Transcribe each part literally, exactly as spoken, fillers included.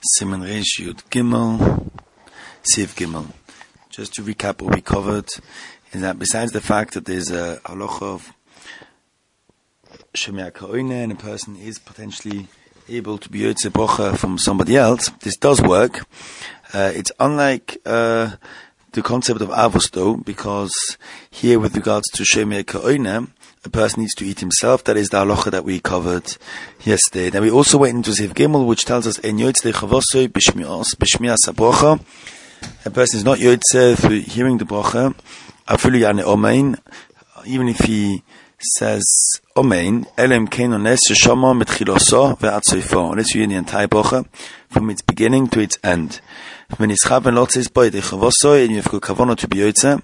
Siman Reish Yud Gimel, Siv Gimel. Just to recap what we covered, is that besides the fact that there's a halacha of Shemia Ka'oine and a person is potentially able to be Yotze Bocha from somebody else, this does work. Uh, it's unlike uh, the concept of Avos though, because here with regards to Shemia Ka'oine, a person needs to eat himself. That is the halacha that we covered yesterday. Then we also went into Siv Gimel, which tells us En Yotze Chavosoi B'Shmias B'Shmias HaBrocha. A person is not Yotze through hearing the brocha, Afilu Yane Omein, even if he says Omein, Elem Kein Ones Sheshama Mitchiloso Ve'at Soifo, unless you hear the entire brocha from its beginning to its end. When it's Chaven Lotzes Boi De Chavosoi, and you've got Kavona to be Yotze,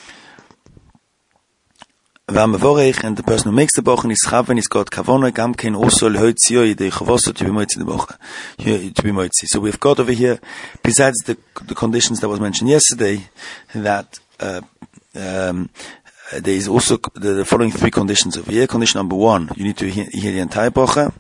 and the person who makes the bocha is chaven, he's got kavona, gam ken also lehotzio yidei chavoso to be moitzi the bocha, to be moitzi. So we've got over here, besides the the conditions that was mentioned yesterday, that uh, um, there is also the, the following three conditions over here. Condition number one, you need to hear, hear the entire bocha.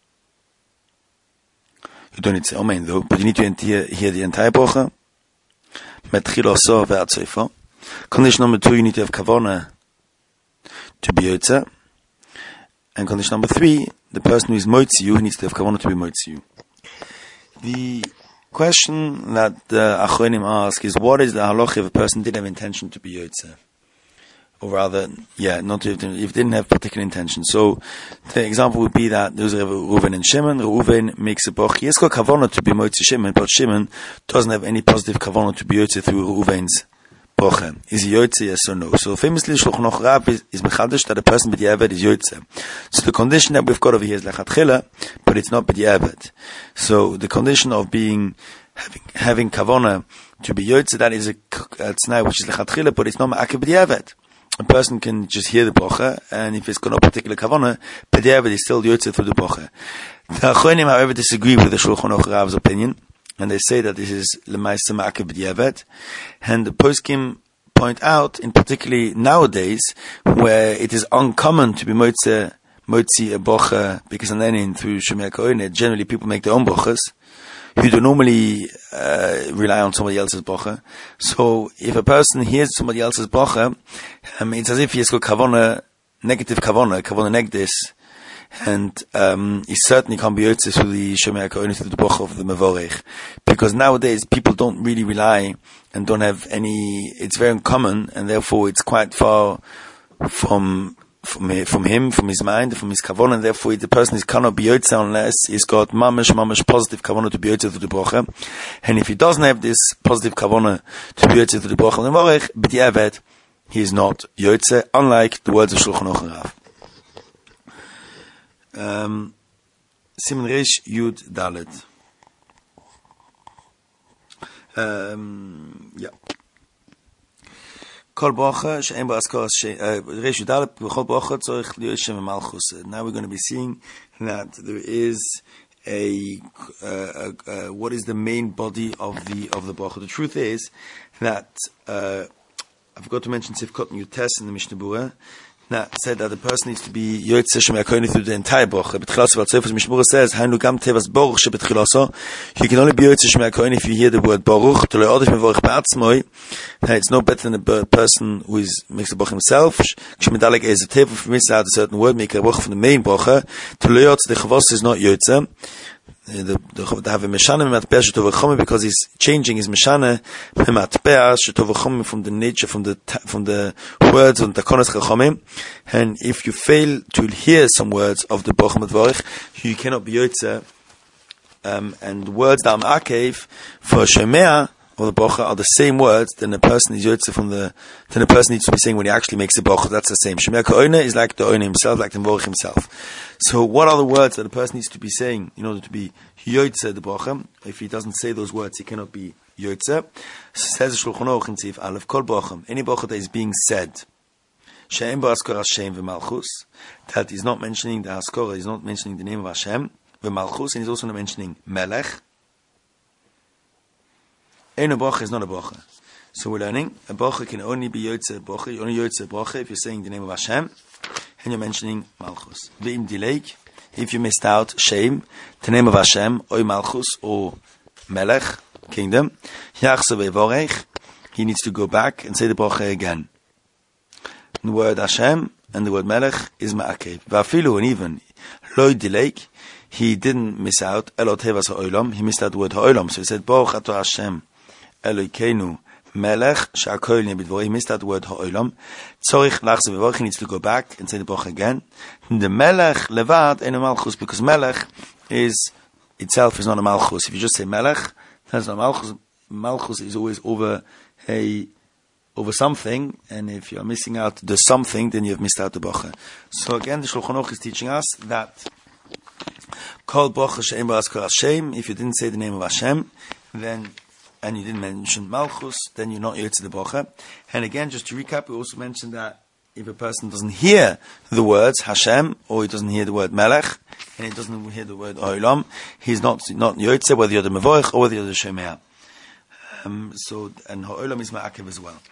You don't need to say amen though, but you need to hear, hear the entire bocha. Metchiloso ve'at soifo. Condition number two, you need to have kavona to be Yotze. And condition number three, the person who is Moitziyu needs to have Kavanah to be Moitziyu. The question that the Achronim ask is, what is the halacha if a person did have intention to be Yotze? Or rather, yeah, not to, if he didn't have particular intention. So, the example would be that there's Reuven and Shimon. Reuven makes a boch. He has got Kavanah to be Moitzi Shimon, but Shimon doesn't have any positive Kavanah to be Yotze through Reuven's Bocha. Is he Yotze, yes or no? So famously, Shulchan Aruch Rav is, is Mechadish that a person b'diavad is Yotze. So the condition that we've got over here is Lechatchila, but it's not b'diavad. So the condition of being, having, having Kavona to be Yotze, that is a, a T'nai which is Lechatchila, but it's not Ma'akev b'diavad. A person can just hear the Bocha, and if it's got no particular Kavona, b'diavad is still Yotze through the Bocha. The Achronim, however, disagree with the Shulchan Aruch Rav's opinion, and they say that this is L'maisa Ma'akev b'diavad. And the poskim point out, in particularly nowadays, where it is uncommon to be motzi motzi a bocha, because and then in through Shemia Ka'oine, generally people make their own bochas, who do normally uh, rely on somebody else's bocha. So if a person hears somebody else's bocha, um, it's as if he has got kavona, negative kavona, kavona negdis, and um, he certainly can't be Yotze through the Shemia Ka'oine, through the bocha of the Mevorech, because nowadays people don't really rely and don't have any. It's very uncommon, and therefore it's quite far from from from him, from his mind, from his kavanah, and therefore the person is cannot be Yotze unless he's got mamash mamash positive kavanah to be Yotze through the bocha. And if he doesn't have this positive kavanah to be Yotze through the bocha of the Mevorech, b'diavad, he is not Yotze, unlike the words of Shulchan Aruch Rav. Um, Siman Reish Yud Dalet. Um, yeah. Kol Bocha she'en bo askar Reish Yud Dalet b'chol Bocha tzorich li'ot Shem Malchus. Now we're going to be seeing that there is a, uh, a, a what is the main body of the of the Bocha. The truth is that uh, I forgot to mention Sivkot Yutes in the Mishnah Berurah. That said that the person needs to be Yotze Shemia Ka'oine through the entire bocha. B'tchilaso v'atzofos Mishnah Berurah says, "Hainu gam tevas boruch sheb'tchilaso." You can only be Yotze Shemia Ka'oine if you hear the word boruch. To le'odish mevorich ba'atzmoi. It's no better than a person who is makes the bocha himself. K'shemedalek is a tev. If you miss out a certain word, make a bocha from the main bocha. To le'yotze the chavos is not Yotze. The, the, the have a meshana mematpea shetovachome, because he's changing his meshana mematpea shetovachome from the nature, from the from the words on the takonos chachomim. And if you fail to hear some words of the bocha medvorich, you cannot be Yotze. Um, and the words that are ma'akev for shemea or the bocha are the same words. Then the person is Yotze from the. Then the person needs to be saying when he actually makes the bocha. That's the same. Shemea Ka'oine is like the oine himself, like the mevorich himself. So what are the words that the person needs to be saying in order to be Yotze the bocha? If he doesn't say those words, he cannot be Yotze. Says Shulchan Aruch in Sif Aleph, Kol bocha, any bocha that is being said, she'en bo askar Hashem v'malchus, that is not mentioning the haskara, is not mentioning the name of Hashem v'malchus, and he's also not mentioning Melech. Ein bocha is not a bocha. So we're learning a bocha can only be Yotze bocha, only Yotze bocha if you're saying the name of Hashem and you're mentioning Malchus. V'im dileik, if you missed out, shame, the name of Hashem, or Malchus, or Melech, kingdom. Yachsa ve'vorech, he needs to go back and say the bracha again. The word Hashem and the word Melech is ma'akev. Va'afilu, and even lo dilek, he didn't miss out. Elot hevas ha'olam, he missed out the word ha'olam. So he said, Baruch atah Hashem, Elokeinu, Melech, she'akol nebidvor. He missed out the word ha'olam. Tzorich lachse ve'vorech, he needs to go back and say the bracha again. The Melech levad eno malchus, because Melech is itself is not a malchus. If you just say Melech, that's not malchus. Malchus is always over a over something, and if you're missing out the something, then you've missed out the bracha. So again, the Shulchan Aruch is teaching us that kol bracha she'en ba'as kol Hashem. If you didn't say the name of Hashem, then and you didn't mention Malchus, then you're not yotze the bracha. And again, just to recap, we also mentioned that if a person doesn't hear the words Hashem, or he doesn't hear the word Melech, and he doesn't hear the word Olam, he's not not yotze, whether you're the Mevorech or whether you're the Shomea. Um, so, and Ha'olam is Ma'akev as well.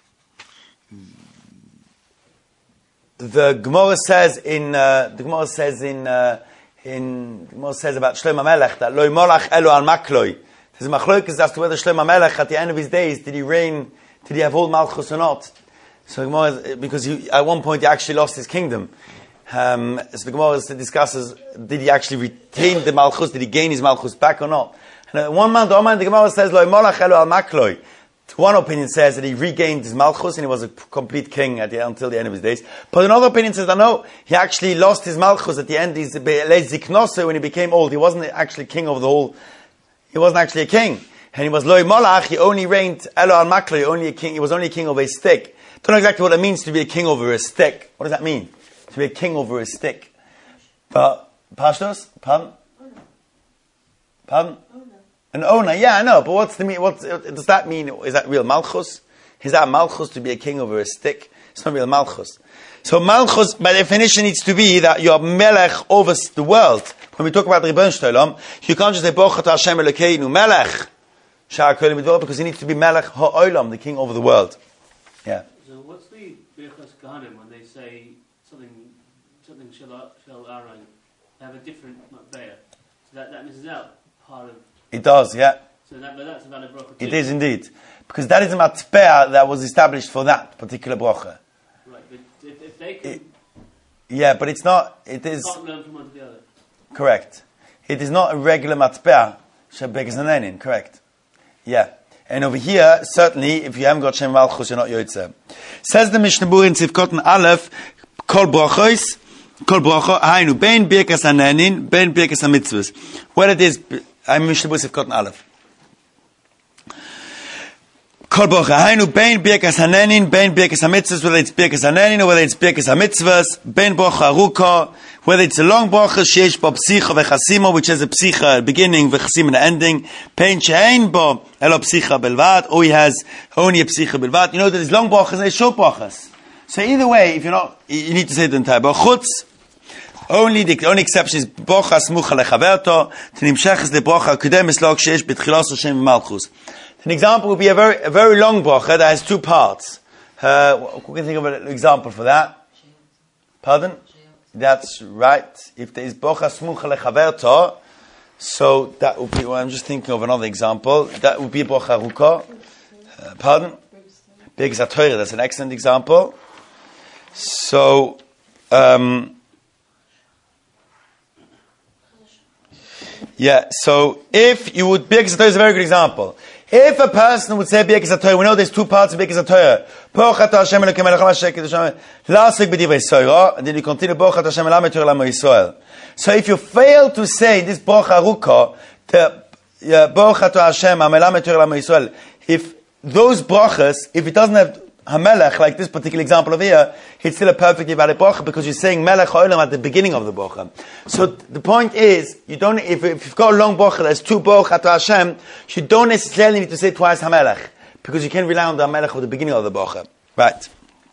The Gemara says in uh, the Gemara says in uh, in the Gemara says about Shlomo Melech that Lo Molach Elo Al Makloi. There's a machlokes as to whether Shlomo Melech at the end of his days did he reign, did he have all Malchus or not. So the Gemara, because he, at one point he actually lost his kingdom. Um, so the Gemara discusses, did he actually retain the Malchus? Did he gain his Malchus back or not? And one man, the man, the Gemara says Lo Molach Elo Al Makloi. One opinion says that he regained his Malchus and he was a complete king at the, until the end of his days. But another opinion says that no, he actually lost his Malchus at the end. He's Ziknose when he became old. He wasn't actually king of the whole. He wasn't actually a king, and he was Loi Molach. He only reigned Elo Al Makloi. Only a king. He was only a king over a stick. Don't know exactly what it means to be a king over a stick. What does that mean? To be a king over a stick. But Pashtos, pardon, pardon. An owner, yeah, I know, but what's the mean? What does that mean? Is that real Malchus? Is that Malchus to be a king over a stick? It's not real Malchus. So Malchus, by definition, needs to be that you're Melech over the world. When we talk about the Rebbeinu Shalom, you can't just say Baruch atah Hashem Elokeinu Melech she'akol nebidvor, because he needs to be Melech ha'olam, the king over the world. Yeah. So what's the Birchas Kohanim when they say something, something shel shel Aaron, they have a different matbeah? So that that misses out part of. It does, yeah. So that, but that's a valid bracha too. It is indeed. Because that is a matbeah that was established for that particular bracha. Right, but if, if they can... It, yeah, but it's not, it is... can't learn from one to the other. Correct. It is not a regular matbeah, shebeges hanenin, correct. Yeah. And over here, certainly, if you haven't got Shem Malchus, you're not Yotze. Says the Mishnah Berurah in Tzivkot Aleph, Kol brachos, Kol bracha, hainu, ben birkas hanenin, ben birkas hamitzvos. What it is... I'm Mishnah Berurah Sivkot Aleph. Kol bracha hainu bein birkas hanenin, bein birkas hamitzvos, whether it's birkas hanenin or whether it's birkas hamitzvos, bein bracha aruka, whether it's a long bracha sheish bo psicha vechasima, which has a psicha at beginning, vechasima an ending, bein she'ein bo elo psicha belvad, or he has only a psicha belvad. You know that there's long brachas and there's short brachas. So either way, if you're not, you need to say the entire bracha. Chutz, Only the only exception is brocha smucha lechaverto. Tinimshach is the brocha kudemis lo kshesh betchilas Hashem malchus. An example would be a very a very long brocha that has two parts. Uh, we can think of an example for that. Pardon? That's right. If there is brocha smucha lechaverto, so that would be. Well, I'm just thinking of another example. That would be brocha ruka. Uh, pardon? Birkas HaTorah. That's an excellent example. So. Um, Yeah, so if you would, Birkas HaTorah is a very good example. If a person would say Birkas HaTorah, we know there's two parts of Birkas HaTorah. Baruch atah Hashem Elokeinu melech haMashiach Hashem la'asik b'divrei Torah, and then you continue Baruch atah Hashem Elamed Torah L'Amo Yisrael. So if you fail to say this bracha aruka, the Baruch atah Hashem Elamed Torah L'Amo Yisrael, if those brachas, if it doesn't have HaMelech, like this particular example over here, it's still a perfectly valid bracha because you're saying Melech HaOlam at the beginning of the bracha. So the point is, you don't, if, if you've got a long bracha, there's two Baruch atah Hashem, you don't necessarily need to say twice HaMelech, because you can rely on the HaMelech at the beginning of the bracha. Right.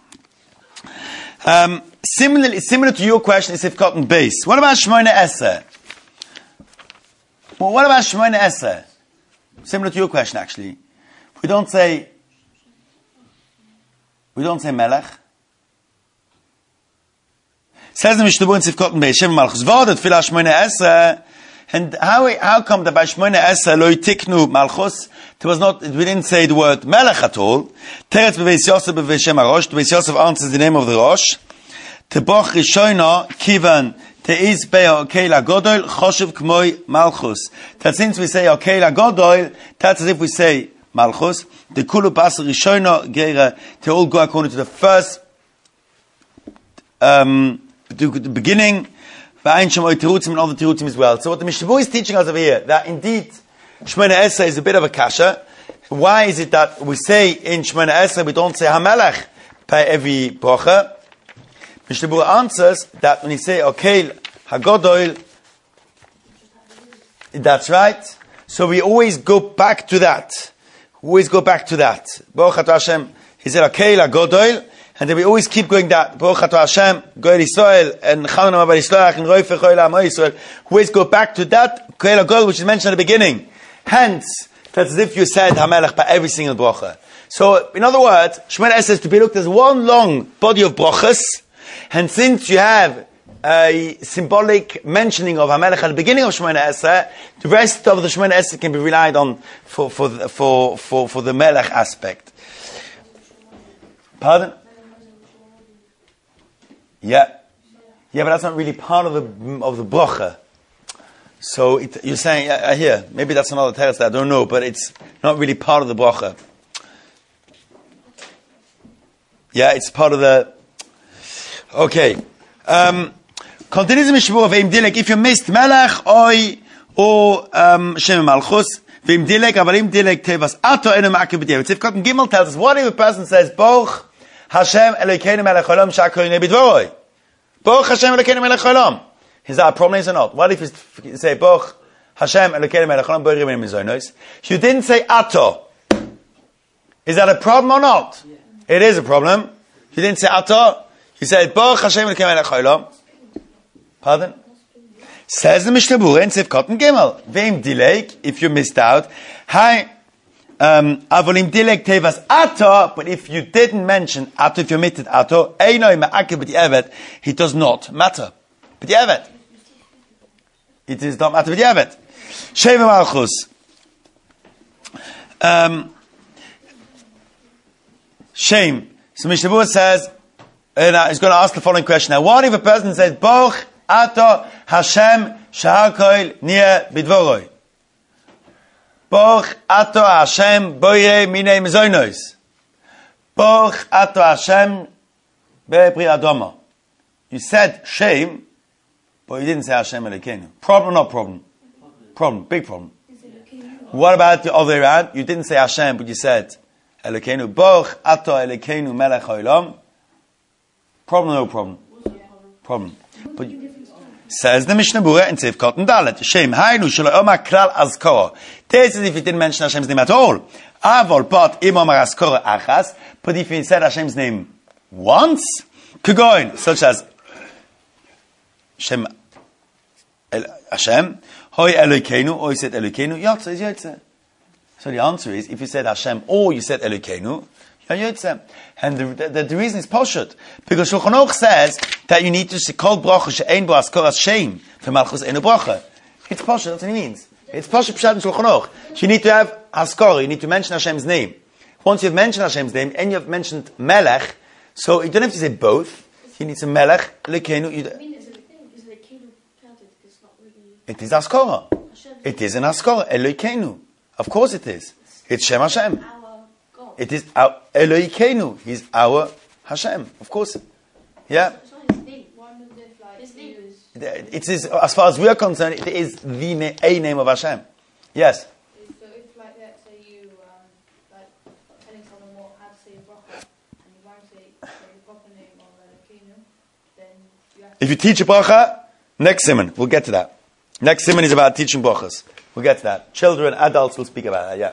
Um, similarly, similar to your question is Sivkot and base. What about Shemona Esrei? Well, what about Shemona Esrei? Similar to your question, actually. We don't say We don't say Melech. Says the Mishnah Berurah in Sivkot and Beis Shem Malchus V'od Tefillah Shemona Esrei And how how come that by Shmona Esrei lo yitiknu malchus? There was not. We didn't say the word melech at all. Teretz beveis Yosef beveshem harosh. Beveis Yosef answers the name of the rosh. Teboch Rishono kivan teiz be'o keila godol choshev k'moi malchus. That since we say keila godol, that's as if we say malchus. The kulu pas Rishono geira. They all go according to the first, um, the, the beginning. And all the terutzim as well. So what the Mishnah is teaching us over here, that indeed Shmona Esrei is a bit of a kasha. Why is it that we say in Shmona Esrei we don't say Hamelech by every bracha? Mishnah answers that when you say Okel Hagodol, that's right. So we always go back to that. We always go back to that. Baruch Atah Hashem, he said Okel Hagodol. And then we always keep going that Baruch Atah Hashem, Goel Yisrael, and Chananam Abba Yisrael, and Roifech Choyle Amo Yisrael. We always go back to that Koel HaGodol, which is mentioned at the beginning. Hence, that's as if you said Hamelech by every single bracha. So, in other words, Shemona Esrei is to be looked as one long body of brachas, and since you have a symbolic mentioning of Hamelech at the beginning of Shemona Esrei, the rest of the Shemona Esrei can be relied on for for for for for the Melech aspect. Pardon? Yeah, yeah, but that's not really part of the of the bracha. So it, you're saying, uh, here, maybe that's another teretz that I don't know, but it's not really part of the bracha. Yeah, it's part of the. Okay, um, continues the Mishnah of Ve'im Dilek. If you missed Melech Oy or um, Shem Malchus, Ve'im Dilek, Avalim Dilek Tevas Ato Enu Ma'akev B'Diavad. Tzivkot Gimel tells us, what if a person says Boch Hashem Elokeinu Melech Olam Shakol Nebidvoroi? Boch Hashem Elokeinu Melech Olam. Is that a problem or not? What if you say Boch Hashem Elokeinu Melech Olam Boirim Mizonos? You didn't say Ato. Is that a problem or not? Yeah. It is a problem. You didn't say Ato. You said Boch Hashem Elokeinu Melech Olam. Pardon? Says the Mishnah Berurah in Sivkot Gimel. Ve'im Dilek, if you missed out. Hi. Um, avolim dilek tevas ato, but if you didn't mention ato, if you omitted ato, einoi ma'akev b'di'evet, it does not matter. B'di'evet. It is not matter b'di'evet. Sheva malchus. Um, shame. So Mishnah Berurah says, uh, he's going to ask the following question. Now, what if a person says, Boch ato Hashem shahakoil nia bidvoroi? Boch ato Hashem boire minei mezonos. Boch ato Hashem be'pri adoma. You said shame, but you didn't say Hashem Elokeinu. Problem or not problem? Problem, big problem. What about the other way around? You didn't say Hashem, but you said Elokeinu. Boch ato Elokeinu melech haolam. Problem or no problem? Problem. But says the Mishnah Berurah in Tzivkot and Dalet. Shem hainu shelo omar klal azkora. This is if he didn't mention Hashem's name at all. Avol pot im omar azkora achas. But if he said Hashem's name once, kugoin, such as Shem El, Hashem, hoi Elokeinu, or you said Elokeinu, yotze is yotze. So the answer is, if you said Hashem or you said Elokeinu, you're yotze. And the, the, the reason is poshut, because Shulchan Aruch says that you need to say kol bracha she'ein bo askoras shem for malchus einu bracha. It's poshut. That's what it means. It's poshut pshat in Shulchan Aruch. So you need to have haskara. You need to mention Hashem's name. Once you've mentioned Hashem's name and you've mentioned Melech, so you don't have to say both. You need to Melech Elokeinu. You d- It is haskara. It is an haskara. Elokeinu. Of course it is. It's Shem Hashem. It is our Elokeinu. He's our Hashem. Of course. Yeah. It is, as far as we are concerned, it is the na- a name of Hashem. Yes. So if, like, let's say you, um, like, telling someone what how to say a bracha, and you won't say, say the proper name of Elokeinu, then you have to. If you teach a bracha, next simon, we'll get to that. Next simon is about teaching brachas. We'll get to that. Children, adults will speak about that. Yeah.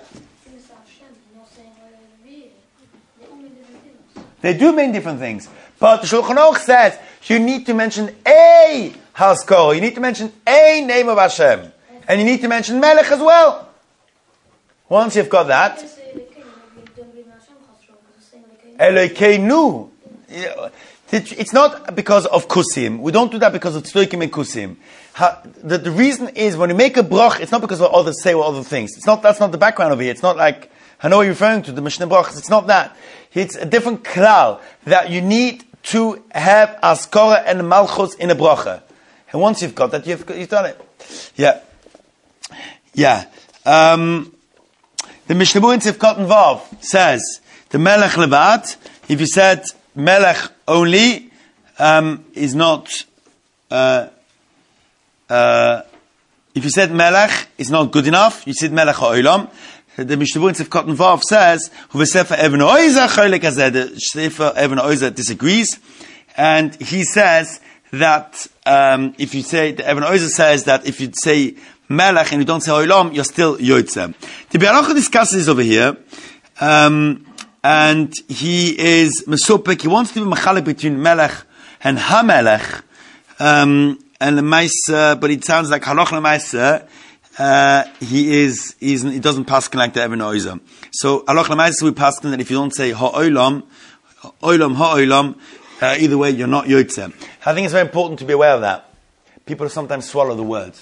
They do mean different things. But the Shulchan Aruch says you need to mention a haskara. You need to mention a name of Hashem. And you need to mention Melech as well. Once you've got that, Elokeinu. It's not because of kusim. We don't do that because of tzdukim and kusim. Ha, the, the reason is when you make a brach, it's not because what others say or other things. It's not. That's not the background of it. It's not like I know what you're referring to the Mishnah brachas. It's not that. It's a different klal that you need to have askara and malchus in a bracha. And once you've got that, you've you've done it. Yeah, yeah. Um, the Mishnah Berurah in Sivkot and Vav says the melech levat. If you said melech only um, is not. Uh, uh, if you said melech is not good enough, you said melech ha'olam. The Mishnah Berurah in Sivkot and Vav says who v'sefer Even Oizer cholek hazeh. The sefer Even Oizer disagrees, and he says that um, if you say the Even Oizer says that if you say melech and you don't say ha'olam, you're still yotze. The Biur Halacha discusses this over here. Um, And he is mesupek. He wants to be mechalek between melech and hamelech, um, and lemaisa. But it sounds like halach lemaisa. Uh, he is. He's, he doesn't pass like the Even Oizer. So halach lemaisa we pass that if you don't say ha'olam, olam ha'olam, uh, either way you're not yotze. I think it's very important to be aware of that. People sometimes swallow the words.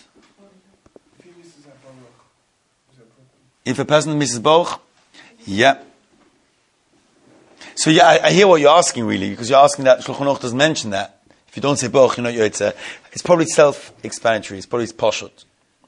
If a person misses both, yeah. So yeah, I, I hear what you're asking really, because you're asking that Shulchan Aruch doesn't mention that. If you don't say boch, you're not yotze. It's probably self-explanatory. It's probably poshut.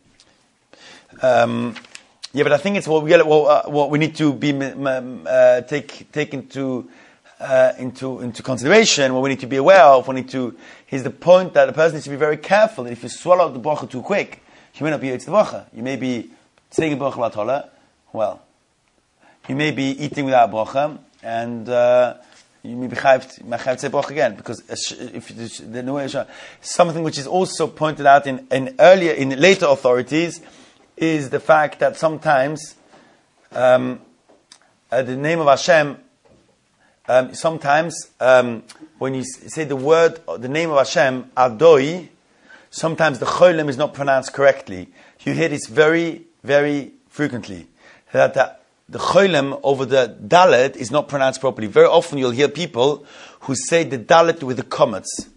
Um, yeah, but I think it's what we what, uh, what we need to be uh, take take into uh, into into consideration. What we need to be aware of. We need to. Is the point that the person needs to be very careful that if you swallow the bracha too quick, you may not be yotze the bracha. You may be saying a bracha l'atola. Well, you may be eating without bracha. And uh, you may be chayv to say brach again, because if the way something which is also pointed out in, in earlier in later authorities is the fact that sometimes um, uh, the name of Hashem um, sometimes um, when you say the word the name of Hashem Adoi, sometimes the cholim is not pronounced correctly. You hear this very very frequently that the The cholim over the dalet is not pronounced properly. Very often you'll hear people who say the dalet with the comets.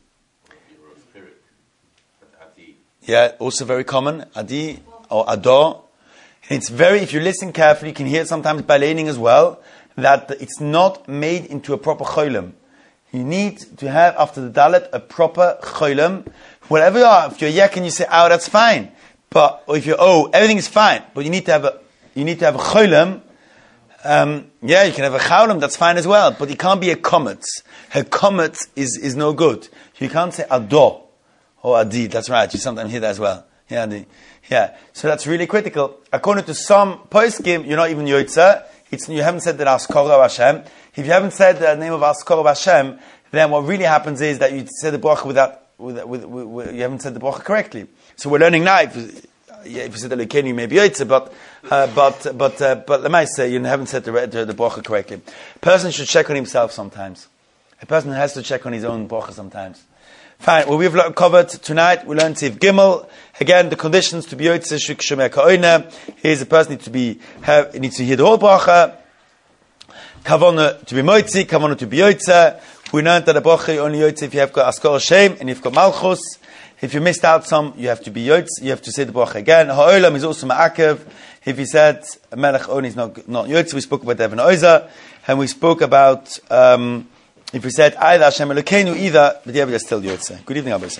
Yeah, also very common. Adi or ado. And it's very, if you listen carefully, you can hear it sometimes by laning as well, that it's not made into a proper cholim. You need to have, after the dalet, a proper cholim. Whatever you are, if you're yak and you say, oh, that's fine. But, or if you're, oh, everything is fine. But you need to have a, you need to have a cholim. Um, yeah, you can have a chaulim, that's fine as well, but it can't be a comet. A comet is, is no good. You can't say ado or adi, that's right, you sometimes hear that as well. Yeah, adi. Yeah. So that's really critical. According to some poskim, you're not even yotze. It's, you haven't said the askara of Hashem. If you haven't said the name of askara of Hashem, then what really happens is that you said the bracha without, with, with, with, with, you haven't said the bracha correctly. So we're learning now, if, yeah, if you said the Elokeinu, you may be yotze, but uh, but but uh, but let me say you haven't said the the, the bracha correctly. A person should check on himself sometimes. A person has to check on his own bracha sometimes. Fine. Well, we've covered tonight. We learned Tiv Gimel again. The conditions to be yotze shuk shemer ka'oina. Here's a person needs to be have needs to hear the whole bracha. Kavana to be moitzi, kavana to be yotze. We learned that a bracha only yotze if you have got askar shem and you've got malchus. If you missed out some, you have to be yotz. You have to say the bracha again. Ha'olam is also ma'akev. If you said melech only is not not yotz, we spoke about Even Oizer, and we spoke about um, if you said either Hashem Elokeinu either, but yeah, but still yotz. Good evening, Abbas.